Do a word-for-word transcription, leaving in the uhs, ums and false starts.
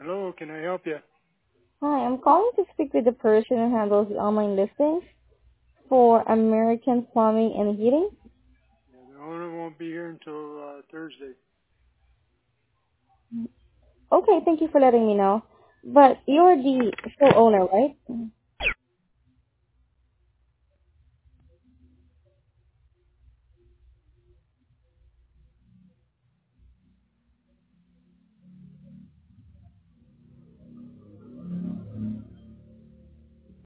Hello, can I help you? Hi, I'm calling to speak with the person who handles the online listings for American Plumbing and Heating. Yeah, the owner won't be here until uh, Thursday. Okay, thank you for letting me know. But you're the sole owner, right?